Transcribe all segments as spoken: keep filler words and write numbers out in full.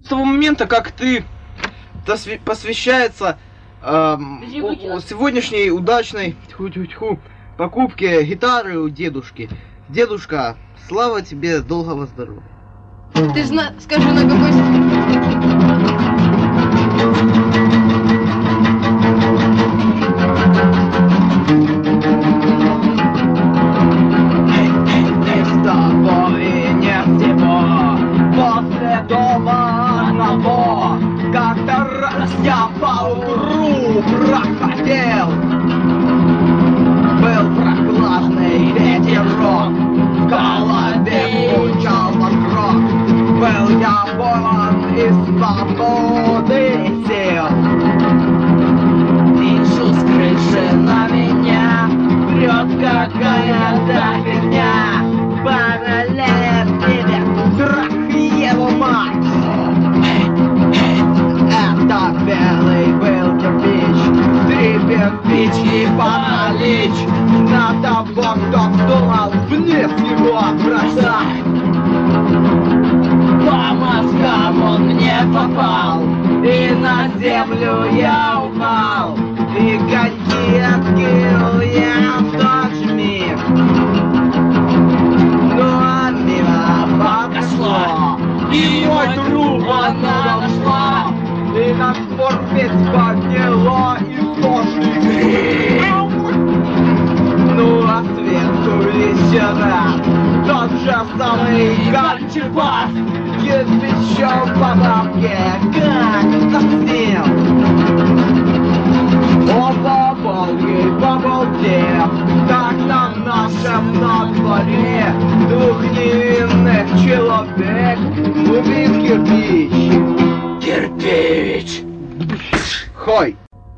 того момента, как ты посвящается э, сегодняшней удачной тьфу-тьфу-тьфу, покупке гитары у дедушки. Дедушка, слава тебе долгого здоровья. Ты зна... скажи, на какой... С тобой нет всего после дома одного. Как-то раз я поутру проходил, был прохладный ветерок, в голове звучал мокрок. Был я полон из свободы сил. Вижу с крыши на меня прет какая-то фигня. Параллель тебе, страх его мать. Это белый был кирпич, три кирпичи паралич. На того, кто вздумал вниз его бросать. По мозгам он мне попал, и на землю я упал, и коньки откинул я в тот же миг. Ну а мимо пошло, и мой труп она нашла, и на двор весь подняло истошный крик. Ну а сверху еще раз тот же самый кончебас, кирпичом по бабке, как совсем. Оба волги по балде, так на нашем на дворе двух невинных человек убит кирпич. Кирпич! Хой!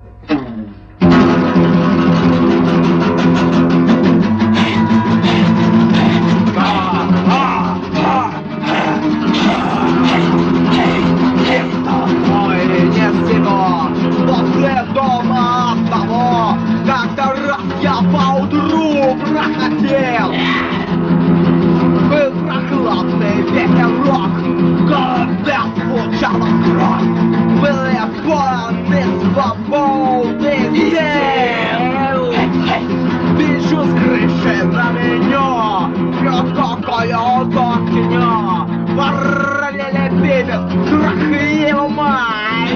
Был прохладный ветерок, когда звучал крок. Был я полон из свободы сил. Вижу с крыши на меня прет какая-то фигня. Параллели бибит, страх его мать.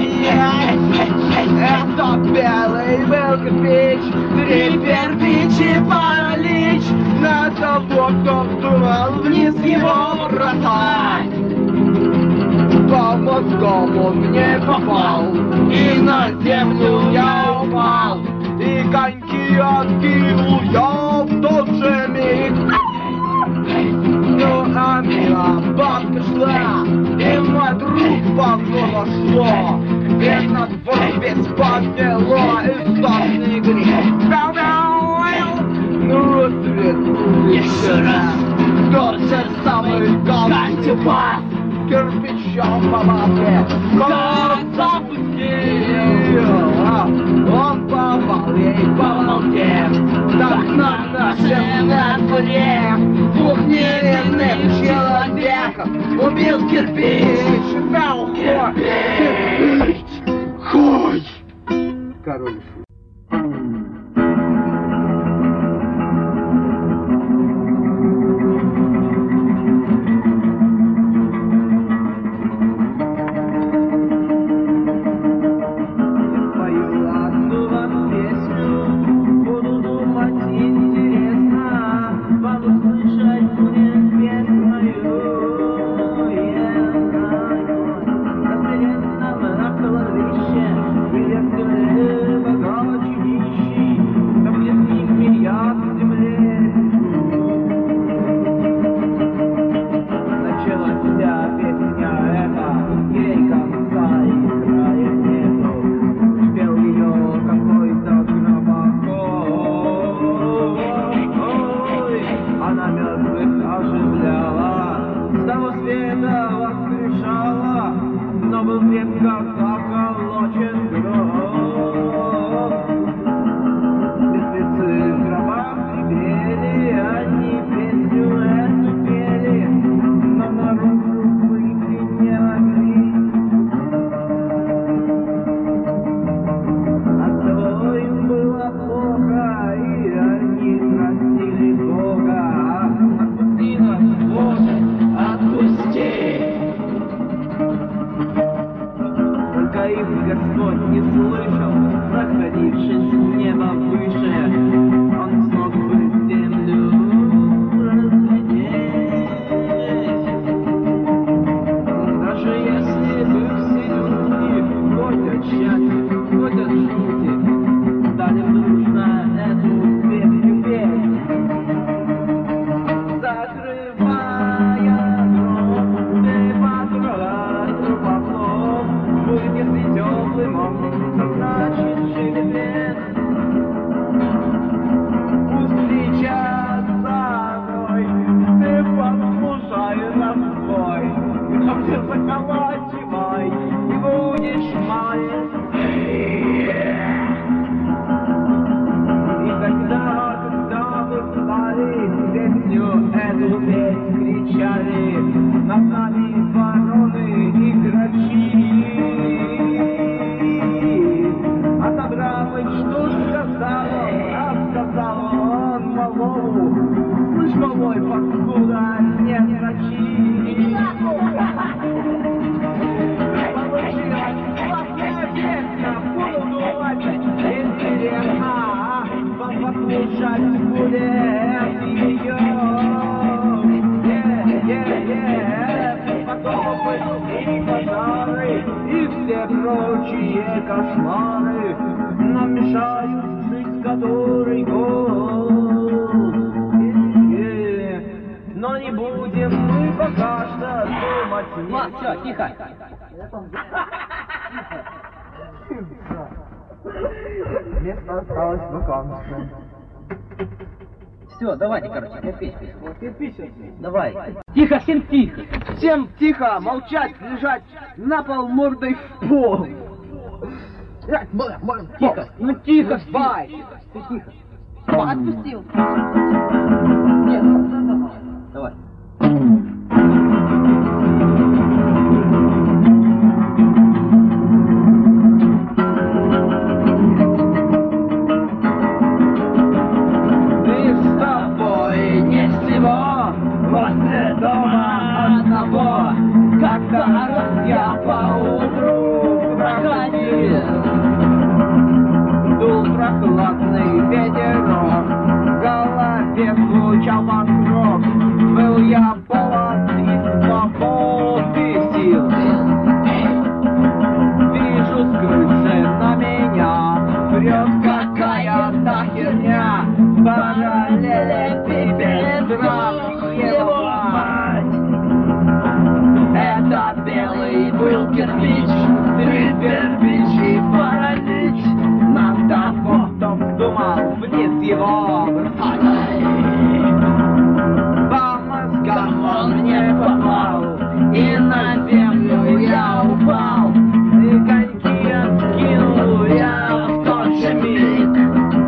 Это белый был кирпич, три кирпичи паралич. На того, кто вздумал вниз его бросать. По мозгам он мне попал, и на землю я упал, и коньки откинул я в тот же миг. Ну а мимо бабка шла, и мой друг по дому шло, и на двор весь подняло истошный крик. Ну, свет, еще раз тот же самый кончебас, кирпичом по бабке, как запустил. Он попал ей по балде, так на нашем на дворе двух невинных человеков убил кирпич. Кирпич! Хуй! Король. твоих Господь не слышал, находившись в небо выше, Он смог бы землю разглядеть. Даже если бы все люди, хоть от счастья, хоть от жути, стали дружно эту песню петь, закрывая гроб, ты потрогай трупослов, будет, если теплый мог, то значит живет. Пусть сейчас со мной, ты послушай разбой, но ты заколачивай, и будешь моей. И тогда, когда мы стали песню эту петь, кричали над нами вороны и грачи. Отобрал их, что сказал он, рассказал он малому. Слышь, малой, покуда нет врачи. Получилась классная песня, буду думать, интересно, вам послушать будет ее. Е-е-е, потопы и пожары, и все прочие кошмары нам мешают жить, который год. Е-е, но не будем мы пока что думать. Ма, все, тихо. Место осталось вакантным. Все, давайте, короче, кирпич. Кирпич. Давай. Тихо, всем тихо. Всем тихо, молчать, лежать на пол мордой в пол. Тихо. Ну тихо, Бай. ты тихо. Отпустил. Нет, давай. Возле дома одного, когда раз я поутру проходил, дул прохладный ветерок, в голове звучал покров, был я полон и свободы сил. Вижу с крыши на меня прет какая-то херня, параллели пипец, его мать. Это белый был кирпич, три кирпичи паралич. Надо потом думал вниз его бросать. По мозгам он мне попал, и на землю я упал, и коньки откинул я в тот же миг.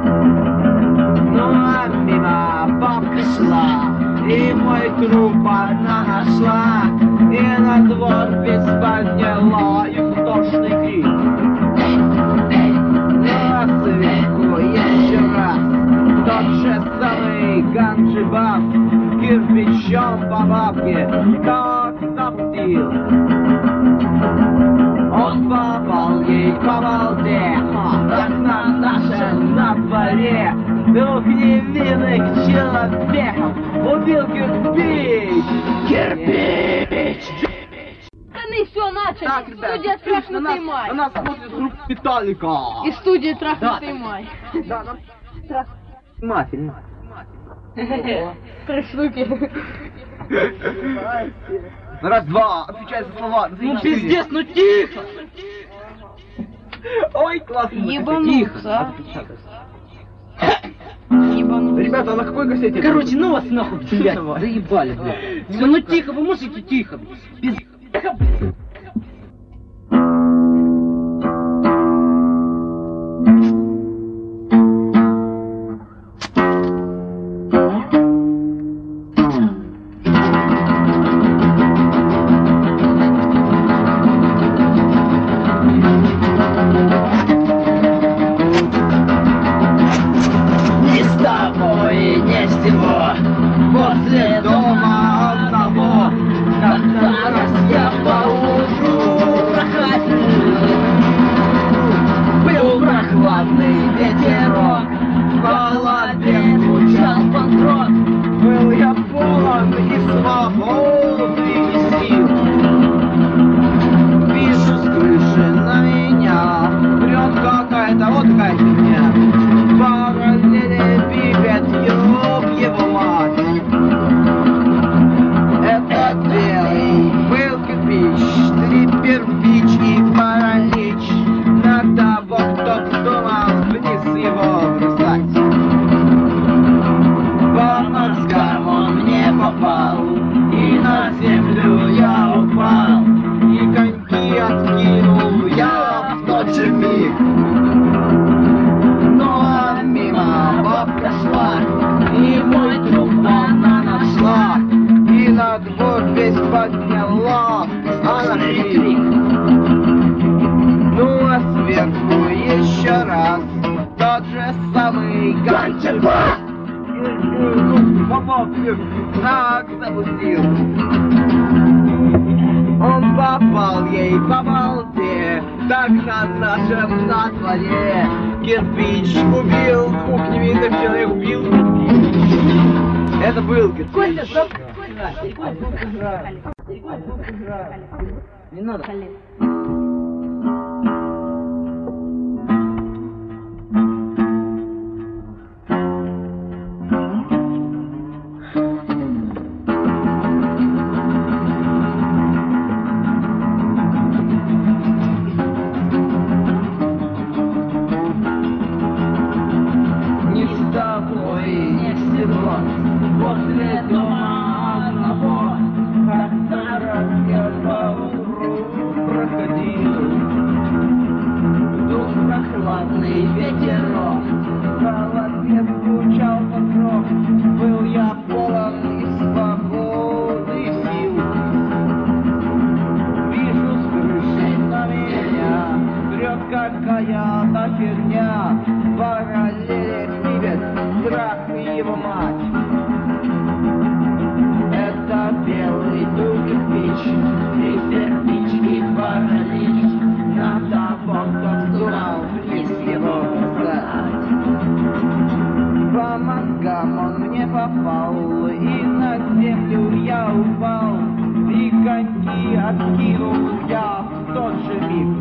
Ну а мимо бабка шла, и мой труп она нашла, и на двор весь подняла истошный крик. Ну а сверху еще раз тот же самый ганджибас кирпичом по бабке как запустил. Он попал ей по балде, так на нашем на дворе двух невинных человеков убил кирпич! Кирпич! Пацаны, все, начали. Так, ребят, Студия на «Трахнутый нас, май». на нас смотрит группа Виталика. И студия «Трахнутый май». Да, нам... Мафия. Три штуки. Раз, два, отвечай за слова. Ну пиздец, ну тихо. Ой, классно. Ебануться. Ебануться. Ребята, а на какой кассете? Короче, ну вас нахуй, блядь, заебали, блядь. Все, ну тихо, вы можете тихо, блядь. Пиздец, блядь. Возле дома одного, как-то раз я по кровью так запустил. Он попал ей по балде, так на нашем на дворе. Кирпич убил, двух невинных человек убил. Это был кирпич. Костя, стоп! Не надо. Не с тобой, не с всего, после дома одного, как-то раз я поутру проходил. Дух прохладный ветерок, в голове стучал покров, был я полон и свободы сил. Вижу с крыши на меня прет какая-то херня, параллели снимет страх и его мать. Это белый был кирпич, и кирпички паралич, на того, кто вздумал вниз его бросать. По мозгам он мне попал, и на землю я упал, и коньки откинул я в тот же миг.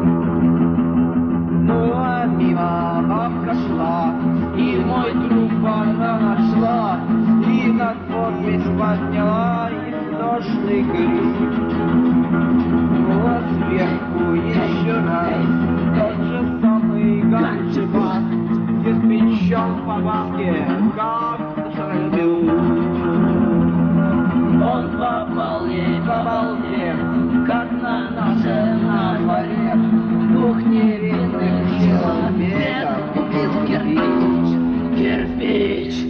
Ну а мимо бабка шла, и мой труп она нашла, и на двор весь подняла истошный крик. Ну а сверху еще раз тот же самый ганчебас, кирпичом по бабке, как любил. Он попал ей по балде, как на нашем на дворе. Двух невинных человеков убил кирпич, кирпич.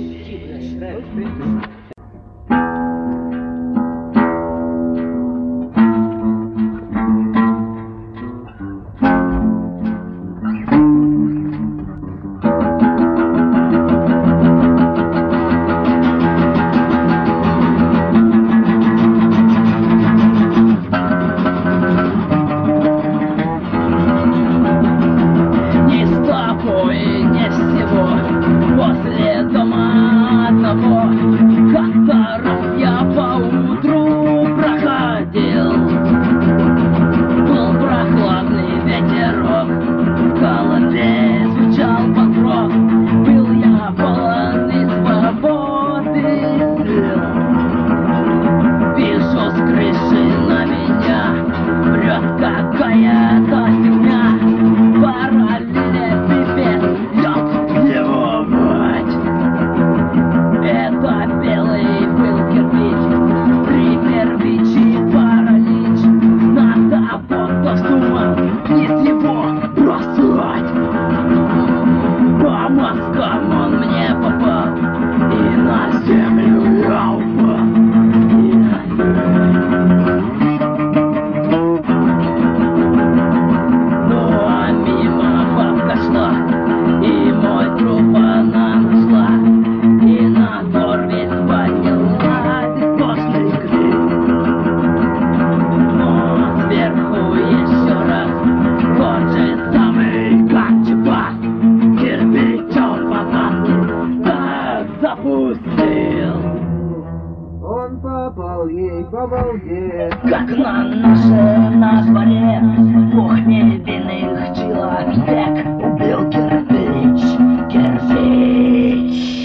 Как на нашем на дворе двух невинных человек убил кирпич, кирпич.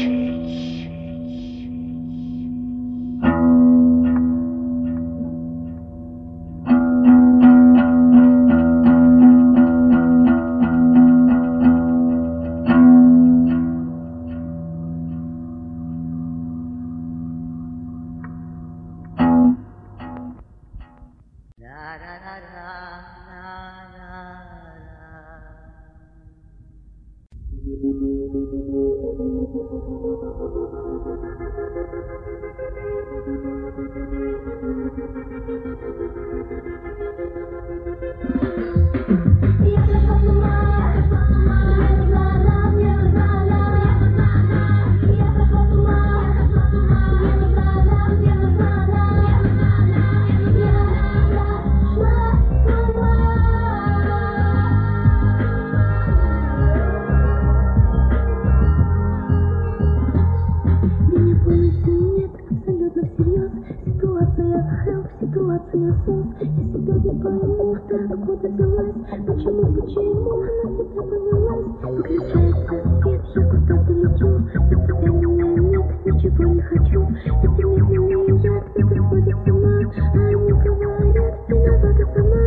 откуда взялась? Почему, почему она тебя повелась? Выключается свет, я куда-то лечу. От тебя меня нет, ничего не хочу. Это не меня, кто-то сходит с ума. А они говорят, виновата сама.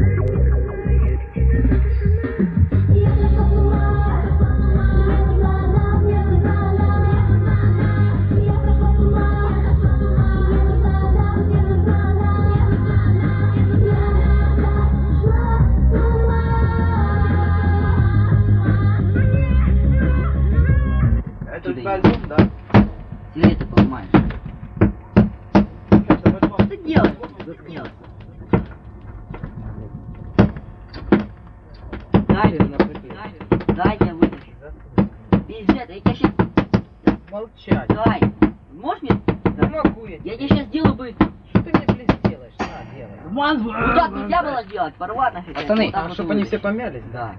Я сошла с ума, я знала, я знала. Я сошла с ума, я знала, я знала. Это у тебя альбом, да? Сигареты поломаешь. Что ты делаешь? Заткнись. Дай, дай я вытащу. Пиздец, я тебя сейчас... Молчать. Дай. Можешь мне? Не могу я. Я тебе сейчас сделаю быстро. Что ты мне, блин, сделаешь? На, делай. Ну так нельзя было делать, порвать нафиг. Пацаны, Вот так а вот чтобы они вытащить. все помялись? Да.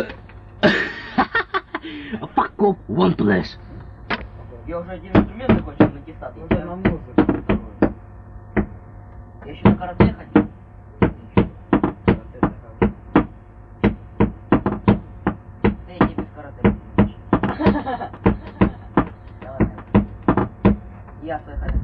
Fuck off, one place. Я уже один инструмент закончил на аттестат. Уже на музыку. Я еще на карате ходил. Да я не без карате. Давай. Я свой ходил.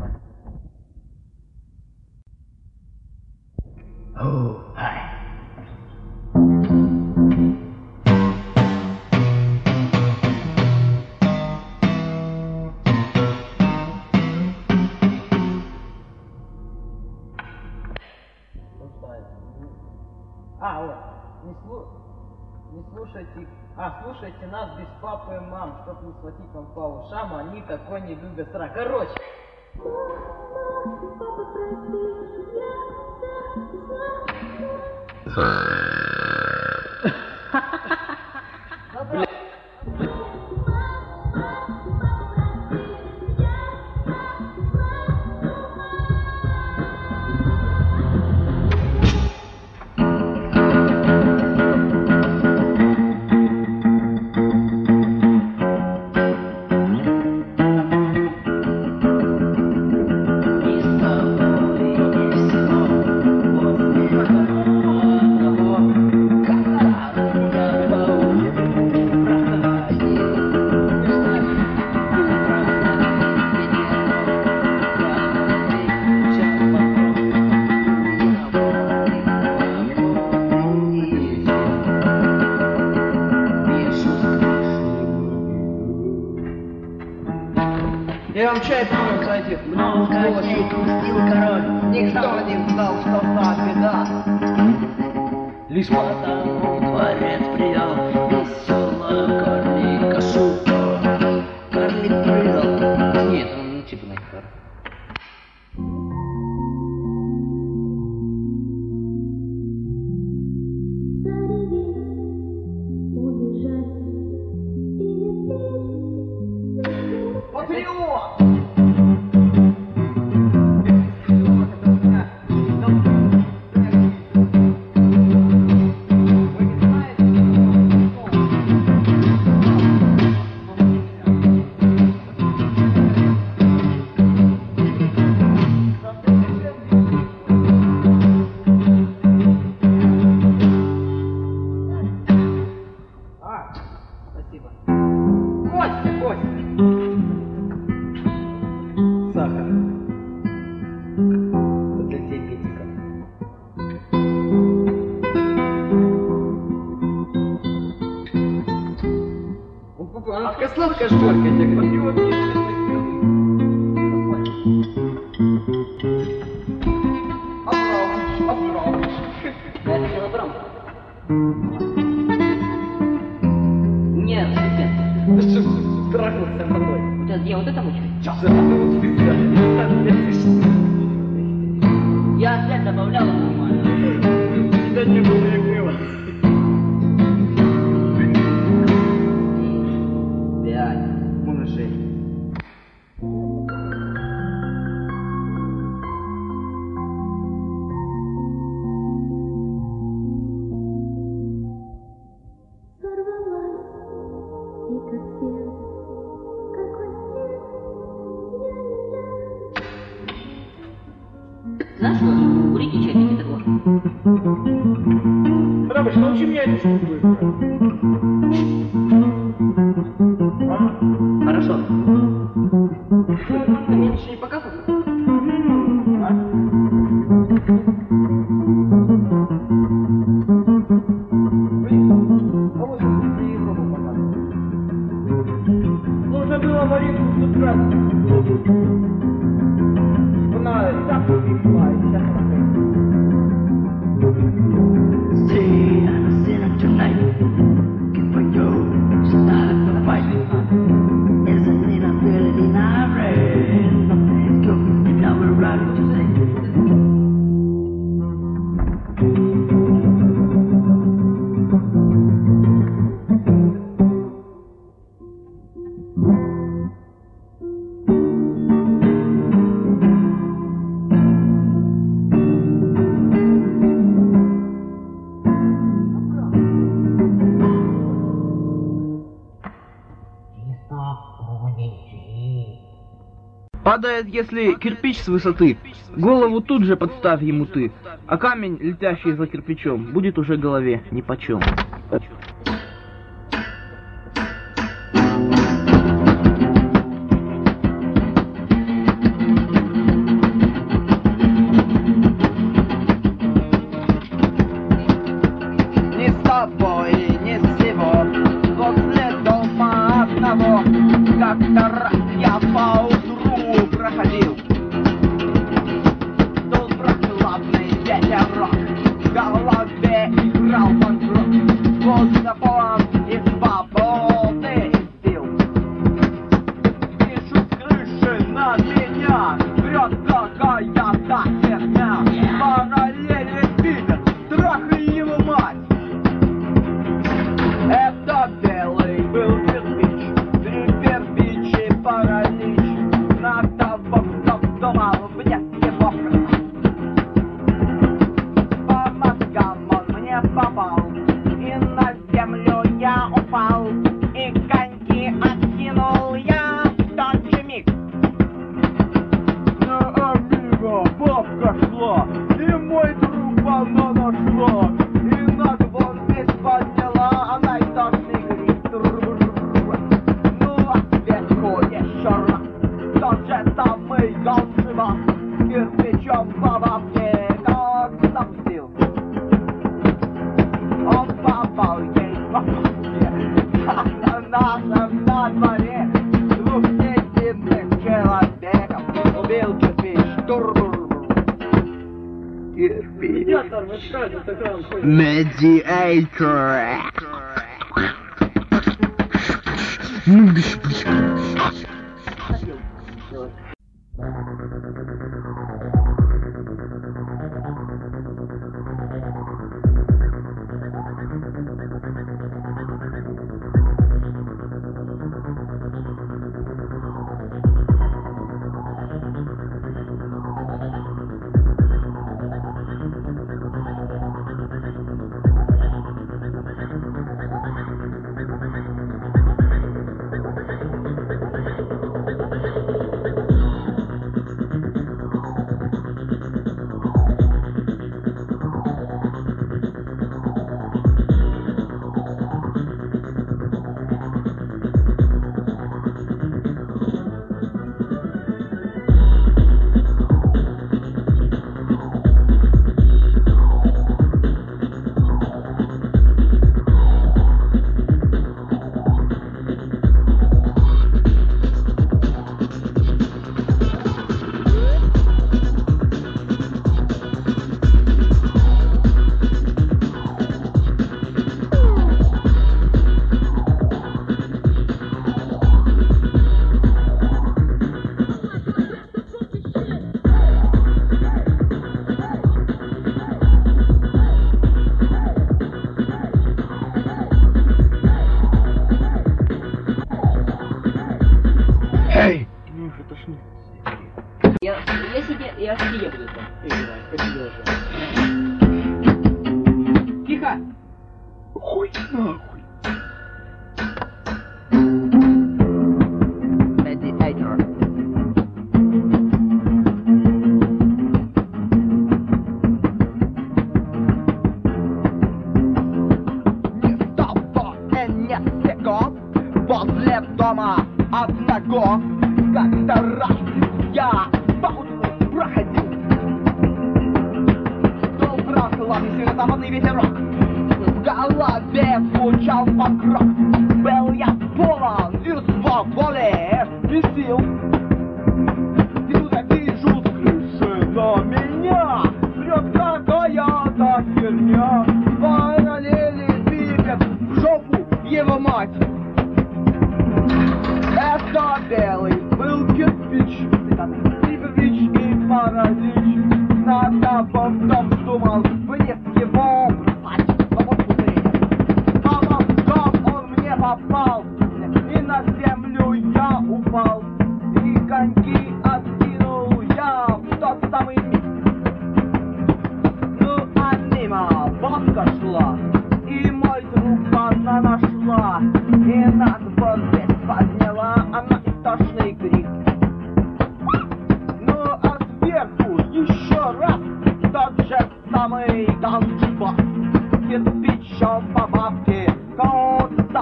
А, вот. Не, слу... не слушайте... А, слушайте нас без папы и мам, чтоб не схватить вам по ушам, они такой не любят срак. Короче. Папа, прости, Я вам чай помню, кстати. Много коней пустил король. Никто не знал, что та беда. Лишь потому дворец принял веселая карлика шутка. Карлик прыгал. Нет, он типа на гитаре. Патриот! А, спасибо. Костя, Костя. Сахар. Вот для диабетика. Она такая сладкая школька, я тебе говорю. Обрав, обрав. Это килограмм. Нет, нет. Ты что, трахнулся мной? Вот это, я вот это мучаю. Я опять добавлял нормально. Тебя не было, як было. Пять. Можно шесть. сорвалась, и как все, как во сне, я не я. Знаешь что? Курите чай, пейте такое. Потапыч, научи меня эту штуку играть. А? Хорошо. Ты мне еще не показывал? А? Блин, а вот ты не Европу показывал. Нужно было Маринку в тот раз. Она и так увлекла, и сейчас она See, I'm a sinner tonight. Looking for you, start the fight. Isn't it a feeling I read? Nothing's good, and now we're riding to say. Падает, если кирпич с высоты, голову тут же подставь ему ты, а камень, летящий за кирпичом, будет уже голове нипочем. Ни с тобой, ни с сего, возле дома одного, как-то раз я поутру проходил. Дул прохладный ветерок, в голове играл панк-рок, воздух полон и свободы и сил. Вижу с крыши на меня прет какая-то херня, параллели видят, трахай его мать. Это белый был кирпич, три кирпичи паралич, на того, кто думал взять его крах. По мозгам он мне попал, и на землю я упал, и коньки откинул я в тот же миг. На амиго бабка шла, и мой друг она нашла, и над вон весь подняла, она и тошный гриб. Ну а сверху еще раз, тот же самый голшева, кирпичом по бабке как запустил. Он попал ей по бабке, а на нашем на дворе двух невинных человеков убил кирпич. Кирпич. Медиатор, вы что, за такой он ходит? Медиатор. Я, я сидел, я сидел. Играй, посидел уже. Тихо! Хуй нахуй. Медиатор. возле дома одного. Как-то раз я поутру проходил. Дул прохладный северо-западный ветерок. В голове звучал покров. Был я полон и свободы, и сил. И тут я вижу с крыши на меня прет какая-то херня. Параллели двигат в жопу его мать. Это белый был кирпич, кирпич и паралич. Надо бы дом думал, вниз его бросать. Но вот пузырь. А в дом он мне попал, и на землю я упал. И коньки откинул я в тот самый миг. Ну а мимо бабка шла, и мой друг она нашла. И нас вот здесь подняла она истошный крик. Ну а сверху еще раз тот же самый танцбас. Кирпичом по бабке куда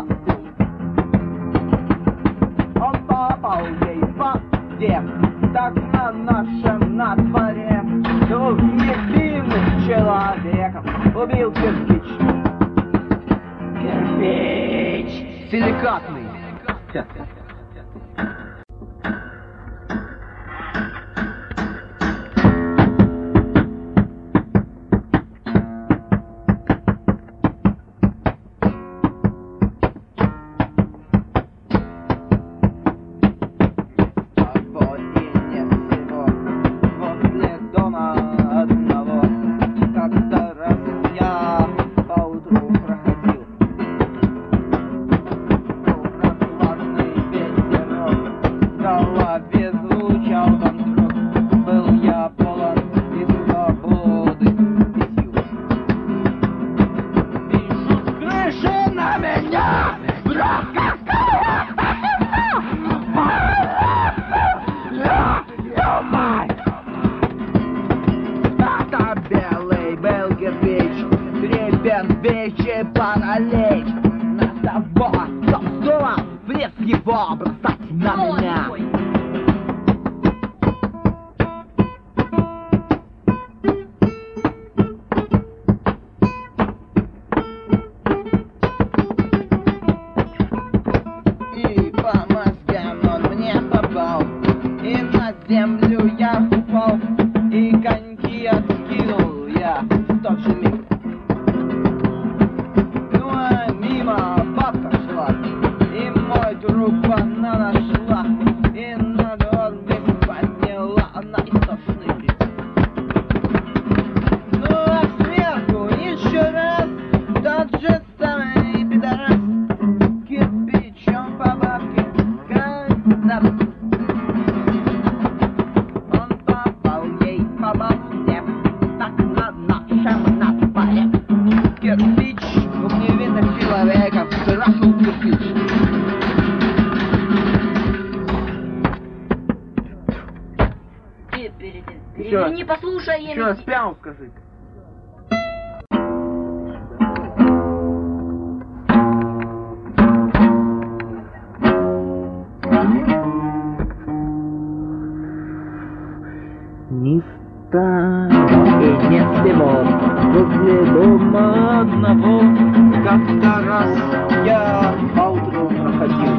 он попал ей по где, так на нашем на дворе. Двух невинных человеков убил кирпич. Кирпич силикатный. Вече параллель на того, кто вздумал вниз его бросать на меня. И по мозгам он мне попал, и на землю я упал, и коньки откинул я в тот же миг. Друг она нашла, и на двор здесь подняла она истошный крик. Ну а сверху еще раз тот же самый пидорас. Кирпичом по бабке когда он попал ей по бабке, так на нашем на дворе. Кирпич двух невинных человеков крашил кирпич. Извини, послушай, я... Еще раз прямо скажи. Ни с того и ни с сего, возле дома одного, как-то раз я поутру проходил.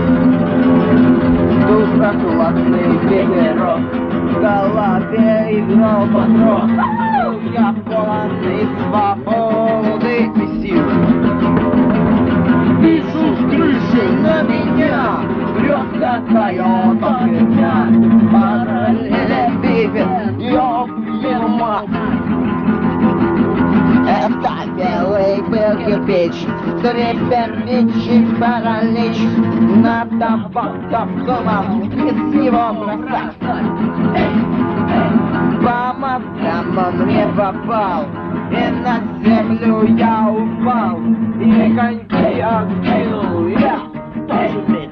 Был прохладный ветерок, в голове играл подрок. Был я полон и свободы и сил. Вижу с крыши на меня прет какая-то херня. Параллели бивит, я его мать. Это белый был кирпич, кирпич и паралич. На того, кто вздумал из его бросать. По мозгам он мне попал, и на землю я упал, и коньки откинул я тоже ведь.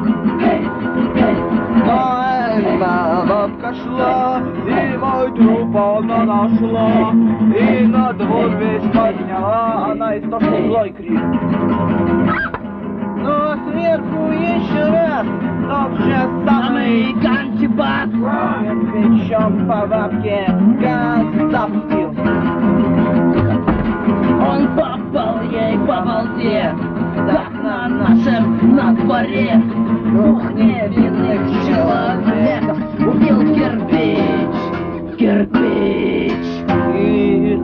Но бабка шла, и мой труп она нашла, и на двор весь подняла она истошный злой крик. Но сверху еще раз тот же самый Гантибат! кирпичом по бабке газ запустил. Он попал ей по балде, как на нашем на дворе. Двух невинных человеков убил кирпич, кирпич. И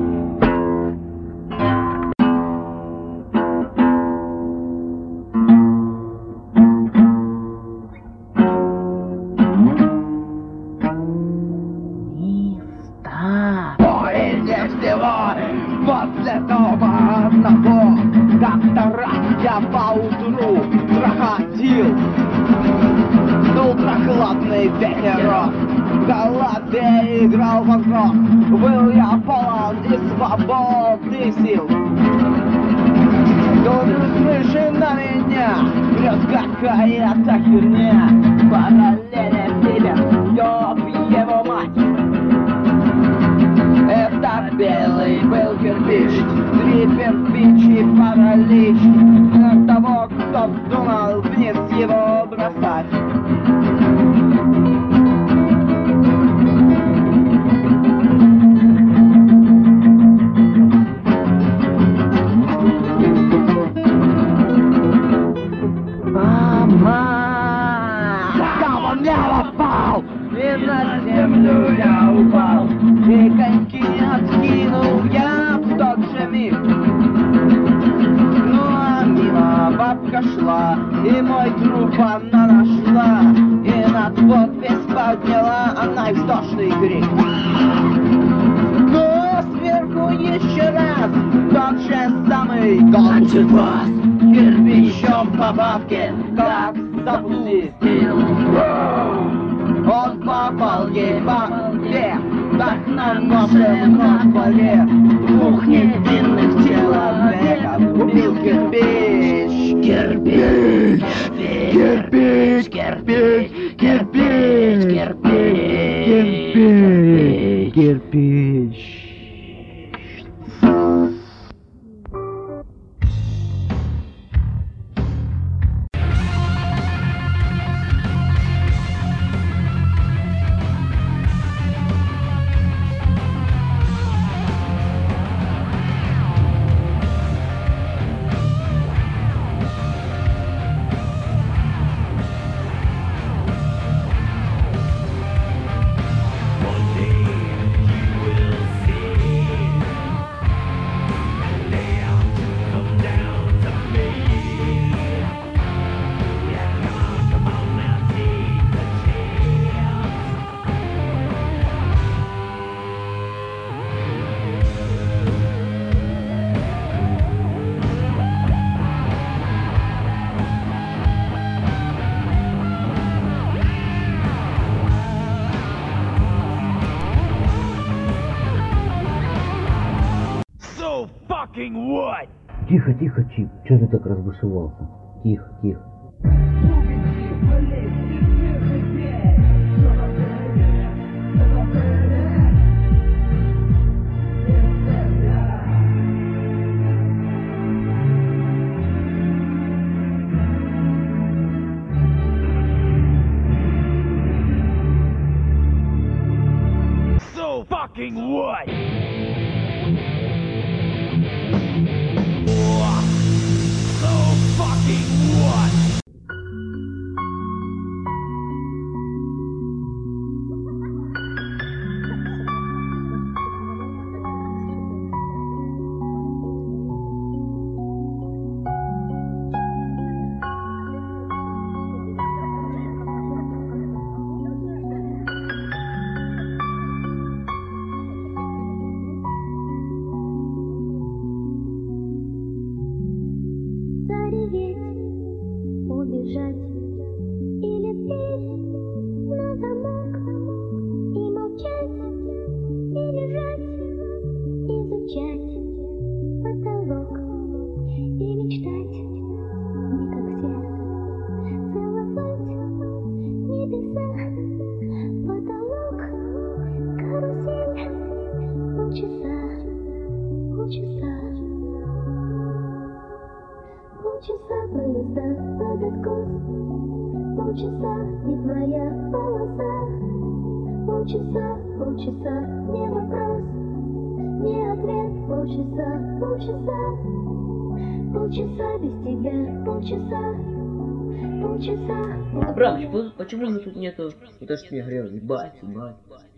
После всего, после того одного, как-то раз я поутру проходил. Дул прохладный ветерок, в голове играл вокруг. Был я полон и свободных сил. Тут с крыши на меня прет какая-то херня. Параллели в тебе, ёб его мать. Это белый был кирпич, три кирпичи паралич на того, кто вздумал вниз его бросать. Мама! Там он не попал! И на землю я упал, и коньки откинул я в тот же миг. Ну а мимо бабка шла, и мой труп она нашла, и на подпись подняла она истошный крик. Но сверху еще раз тот же самый Гантибат! кирпичом по бабке как запустил. Он попал ей по бабке, так на нашем на дворе. Двух невинных человеков убил кирпич. Кирпич! Кирпич, кирпич, кирпич, кирпич, кирпич, кирпич. Тихо, тихо, Чип, чё ты так разбушевался? Тихо, тихо. So fucking what? Зареветь, убежать или дверь на замок и молчать, и лежать, изучать потолок и мечтать, не как все, целовать небеса, потолок, карусель, полчаса, полчаса. Полчаса поезда под откос, полчаса не твоя полоса. Полчаса, полчаса, не вопрос, не ответ. Полчаса, полчаса, полчаса без тебя, полчаса, полчаса. Абрамыч, по- почему же тут нету... Вот то, что я говорил, ебать, ебать.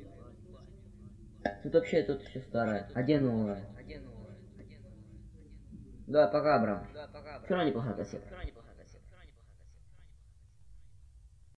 Тут вообще тут все старое. А где новое? Да, пока, Абрам. Все равно неплохая кассета.